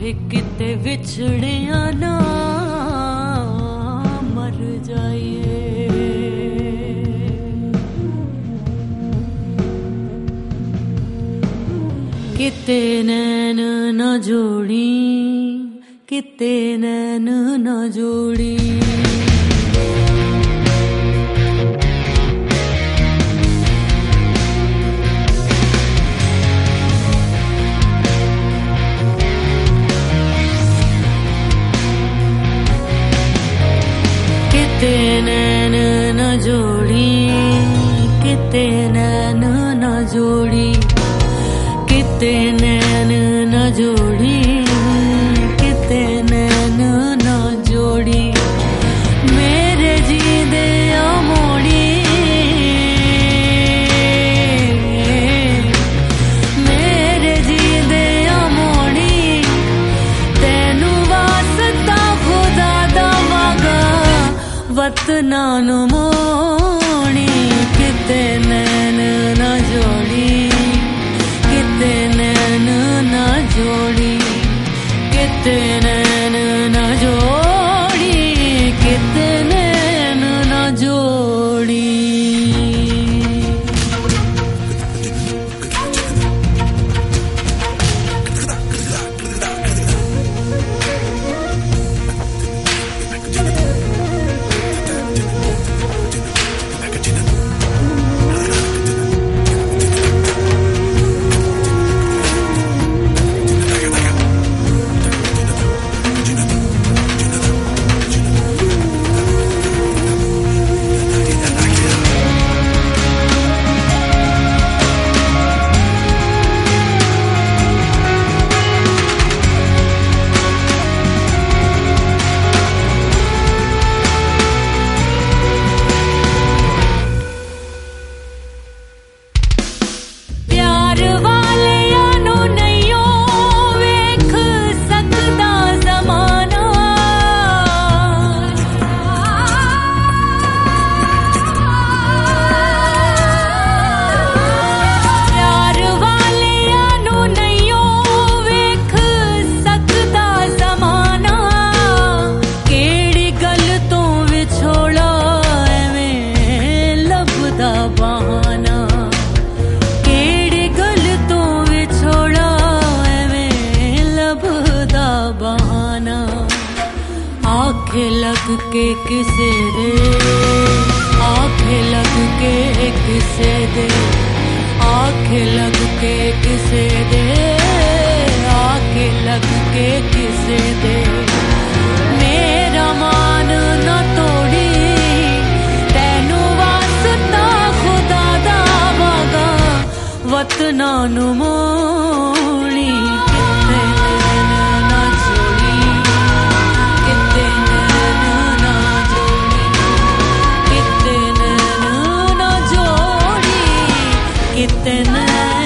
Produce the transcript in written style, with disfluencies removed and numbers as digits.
किते विछड़िया ना मर जाइए। किते नैन न जोड़ी, किते नैन न जोड़ी। किते नैन न जोड़ी, किते नैन न जोड़ी। किते नैन न जोड़ी, किते नैन न जोड़ी। मेरे जीदे मोड़ी, मेरे जीदे मोड़ी। तेनू वास्ता खुदा दा वागा वतना नु मोड़ी। किते नैन न जोड़ी, किते नैन न जोड़ी। किते नैन न जोड़ी, किते नैन न जोड़ी। आँखें लग के किसे दे, आँखें लग के किसे दे। आँखें लग के किसे दे, आँखें लग के किसे दे। मेरा मान न तोड़ी, तेनू वास्ता खुदा दा वागा वतना नु मोड़ी। किते नैन